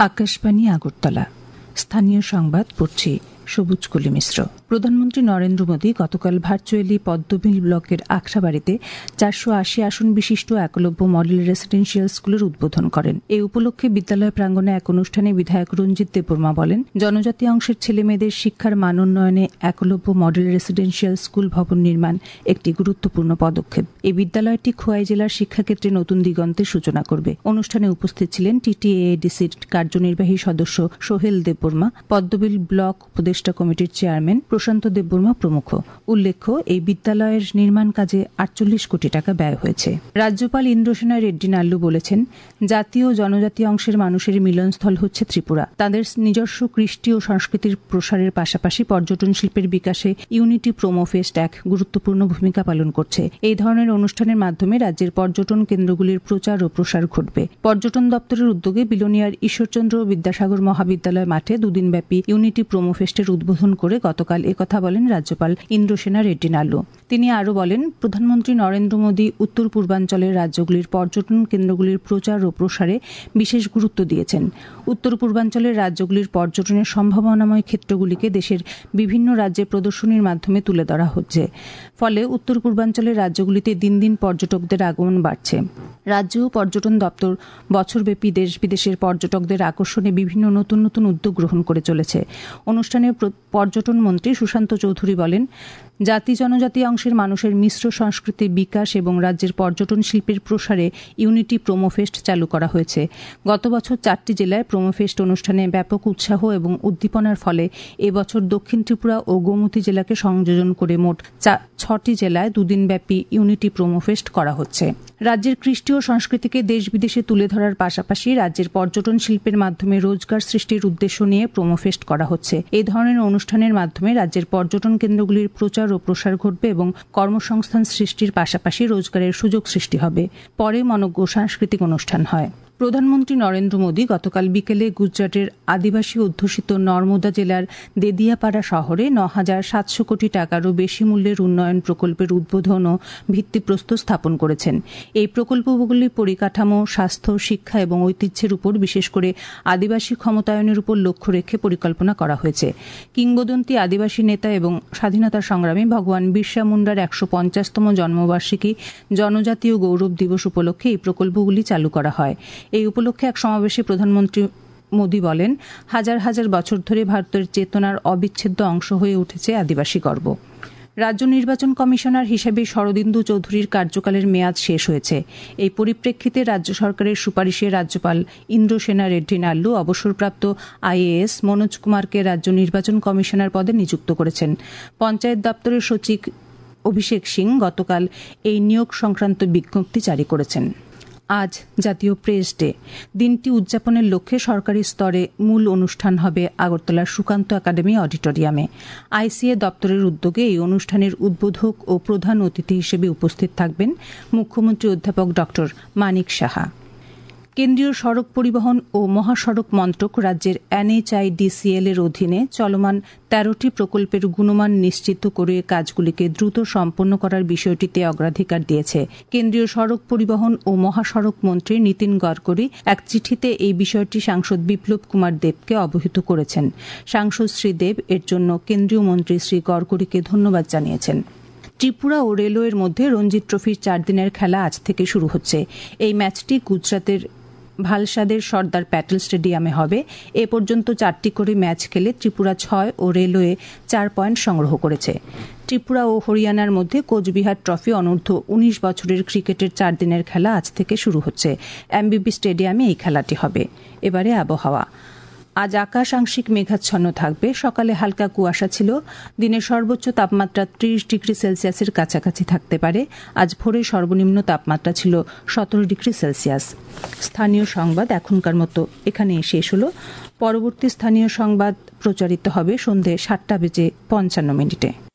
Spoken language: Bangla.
আকাশবাণী আগরতলা। স্থানীয় সংবাদ পড়ছি সবুজ কলি মিশ্র। প্রধানমন্ত্রী নরেন্দ্র মোদী গতকাল ভার্চুয়ালি পদ্মবিল ব্লকের আখড়াবাড়িতে 480 আসন বিশিষ্ট একলব্য মডেল রেসিডেন্সিয়াল স্কুলের উদ্বোধন করেন। এই উপলক্ষে বিদ্যালয় প্রাঙ্গণে এক অনুষ্ঠানে বিধায়ক রঞ্জিত দেববর্মা বলেন, জনজাতি অংশের ছেলেমেয়েদের শিক্ষার মান উন্নয়নে একলব্য মডেল রেসিডেন্সিয়াল স্কুল ভবন নির্মাণ একটি গুরুত্বপূর্ণ পদক্ষেপ। এই বিদ্যালয়টি খোয়াই জেলার শিক্ষাক্ষেত্রে নতুন দিগন্তের সূচনা করবে। অনুষ্ঠানে উপস্থিত ছিলেন টিটিএডিসির কার্যনির্বাহী সদস্য সোহেল দেববর্মা, পদ্মবিল ব্লক উপদেষ্টা কমিটির চেয়ারম্যান প্রশান্ত দেববর্মা প্রমুখ। উল্লেখ্য, এই বিদ্যালয়ের নির্মাণ কাজে 48 কোটি টাকা ব্যয় হয়েছে। রাজ্যপাল ইন্দ্রসেনা রেড্ডি নাল্লু বলেছেন, জাতীয় ও জনজাতি অংশের মানুষের মিলনস্থল হচ্ছে ত্রিপুরা। তাদের নিজস্ব কৃষ্টি ও সংস্কৃতির প্রসারের পাশাপাশি পর্যটন শিল্পের বিকাশে ইউনিটি প্রোমো ফেস্ট এক গুরুত্বপূর্ণ ভূমিকা পালন করছে। এই ধরনের অনুষ্ঠানের মাধ্যমে রাজ্যের পর্যটন কেন্দ্রগুলির প্রচার ও প্রসার ঘটবে। পর্যটন দপ্তরের উদ্যোগে বিলোনিয়ার ঈশ্বরচন্দ্র বিদ্যাসাগর মহাবিদ্যালয় মাঠে দুদিনব্যাপী ইউনিটি প্রোমো ফেস্টের উদ্বোধন করে গতকাল একথা বলেন রাজ্যপাল ইন্দ্রসেনা রেড্ডি নাল্লু। তিনি আরও বলেন, প্রধানমন্ত্রী নরেন্দ্র মোদী উত্তর পূর্বাঞ্চলের রাজ্যগুলির পর্যটন কেন্দ্রগুলির প্রচার ও প্রসারে বিশেষ গুরুত্ব দিয়েছেন। উত্তর পূর্বাঞ্চলের রাজ্যগুলির পর্যটনের সম্ভাবনাময় ক্ষেত্রগুলিকে দেশের বিভিন্ন রাজ্যে প্রদর্শনীর মাধ্যমে তুলে ধরা হচ্ছে। ফলে উত্তর পূর্বাঞ্চলের রাজ্যগুলিতে দিন দিন পর্যটকদের আগমন বাড়ছে। রাজ্য ও পর্যটন দপ্তর বছরব্যাপী দেশ বিদেশের পর্যটকদের আকর্ষণে বিভিন্ন নতুন নতুন উদ্যোগ গ্রহণ করে চলেছে। অনুষ্ঠানে পর্যটন মন্ত্রী সুশান্ত চৌধুরী বলেন, জাতি জনজাতি অংশের মানুষের মিশ্র সংস্কৃতির বিকাশ এবং রাজ্যের পর্যটন শিল্পের প্রসারে ইউনিটি প্রোমো ফেস্ট চালু করা হয়েছে। গত বছর 4টি জেলায় প্রোমো ফেস্ট অনুষ্ঠানে ব্যাপক উৎসাহ এবং উদ্দীপনার ফলে এবছর দক্ষিণ ত্রিপুরা ও গোমতী জেলাকে সংযোজন করে মোট 6টি জেলায় দুদিনব্যাপী ইউনিটি প্রোমো ফেস্ট করা হচ্ছে। রাজ্যের কৃষ্টি ও সংস্কৃতিকে দেশ বিদেশে তুলে ধরার পাশাপাশি রাজ্যের পর্যটন শিল্পের মাধ্যমে রোজগার সৃষ্টির উদ্দেশ্য নিয়ে প্রোমো ফেস্ট করা হচ্ছে। এই ধরনের অনুষ্ঠানের মাধ্যমে রাজ্যের পর্যটন কেন্দ্রগুলির প্রচার ও প্রসার ঘটবে এবং কর্মসংস্থান সৃষ্টির পাশাপাশি রোজগারের সুযোগ সৃষ্টি হবে। পরে মনোজ্ঞ সাংস্কৃতিক অনুষ্ঠান হয়। প্রধানমন্ত্রী নরেন্দ্র মোদী গতকাল বিকেলে গুজরাটের আদিবাসী অধ্যুষিত নর্মদা জেলার দেদিয়াপাড়া শহরে 9,700 কোটি টাকারও বেশি মূল্যের উন্নয়ন প্রকল্পের উদ্বোধন ও ভিত্তিপ্রস্তর স্থাপন করেছেন। এই প্রকল্পগুলি পরিকাঠামো, স্বাস্থ্য, শিক্ষা এবং ঐতিহ্যের উপর, বিশেষ করে আদিবাসী ক্ষমতায়নের উপর লক্ষ্য রেখে পরিকল্পনা করা হয়েছে। কিংবদন্তি আদিবাসী নেতা এবং স্বাধীনতা সংগ্রামী ভগবান বিরসা মুন্ডার 150তম জন্মবার্ষিকী জনজাতীয় গৌরব দিবস উপলক্ষে এই প্রকল্পগুলি চালু করা হয়। এই উপলক্ষে এক সমাবেশে প্রধানমন্ত্রী মোদী বলেন, হাজার হাজার বছর ধরে ভারতের চেতনার অবিচ্ছেদ্য অংশ হয়ে উঠেছে আদিবাসী গর্ব। রাজ্য নির্বাচন কমিশনার হিসেবে শরদিন্দু চৌধুরীর কার্যকালের মেয়াদ শেষ হয়েছে। এই পরিপ্রেক্ষিতে রাজ্য সরকারের সুপারিশে রাজ্যপাল ইন্দ্রসেনা রেড্ডি নাল্লু অবসরপ্রাপ্ত আইএএস মনোজ কুমারকে রাজ্য নির্বাচন কমিশনার পদে নিযুক্ত করেছেন। পঞ্চায়েত দপ্তরের সচিব অভিষেক সিং গতকাল এই নিয়োগ সংক্রান্ত বিজ্ঞপ্তি জারি করেছেন। আজ জাতীয় প্রেস ডে। দিনটি উদযাপনের লক্ষ্যে সরকারি স্তরে মূল অনুষ্ঠান হবে আগরতলার সুকান্ত একাডেমি অডিটোরিয়ামে। আইসিএ দপ্তরের উদ্যোগে এই অনুষ্ঠানের উদ্বোধক ও প্রধান অতিথি হিসেবে উপস্থিত থাকবেন মুখ্যমন্ত্রী অধ্যাপক ড. মানিক সাহা। কেন্দ্রীয় সড়ক পরিবহন ও মহাসড়ক মন্ত্রক রাজ্যের NHIDCL এর অধীনে চলমান 13টি প্রকল্পের গুণমান নিশ্চিত করে কাজগুলিকে দ্রুত সম্পন্ন করার বিষয়টিতে অগ্রাধিকার দিয়েছে। কেন্দ্রীয় সড়ক পরিবহন ও মহাসড়ক মন্ত্রী নীতিন গডকরি এক চিঠিতে এই বিষয়টি সাংসদ বিপ্লব কুমার দেবকে অবহিত করেছেন। সাংসদ শ্রী দেব এর জন্য কেন্দ্রীয় মন্ত্রী শ্রী গডকরিকে ধন্যবাদ জানিয়েছেন। ত্রিপুরা ও রেলওয়ের মধ্যে রঞ্জি ট্রফির 4 দিনের খেলা আজ থেকে শুরু হচ্ছে। এই ম্যাচটি গুজরাতের ভালসাদের সর্দার প্যাটেল স্টেডিয়ামে হবে। এ পর্যন্ত 4টি করে ম্যাচ খেলে ত্রিপুরা 6 ও রেলওয়ে 4 পয়েন্ট সংগ্রহ করেছে। ত্রিপুরা ও হরিয়ানার মধ্যে কোচবিহার ট্রফি অনূর্ধ্ব 19 বছরের ক্রিকেটের 4 দিনের খেলা আজ থেকে শুরু হচ্ছে। এমবিবি স্টেডিয়ামে এই খেলাটি হবে। এবারে আবহাওয়া। আজ আকাশ আংশিক মেঘাচ্ছন্ন থাকবে। সকালে হালকা কুয়াশা ছিল। দিনের সর্বোচ্চ তাপমাত্রা 30 ডিগ্রি সেলসিয়াসের কাছাকাছি থাকতে পারে। আজ ভোরে সর্বনিম্ন তাপমাত্রা ছিল 17 ডিগ্রি সেলসিয়াস। স্থানীয় সংবাদ এখনকার মতো এখানেই শেষ হলো। পরবর্তী স্থানীয় সংবাদ প্রচারিত হবে সন্ধ্যে 7:55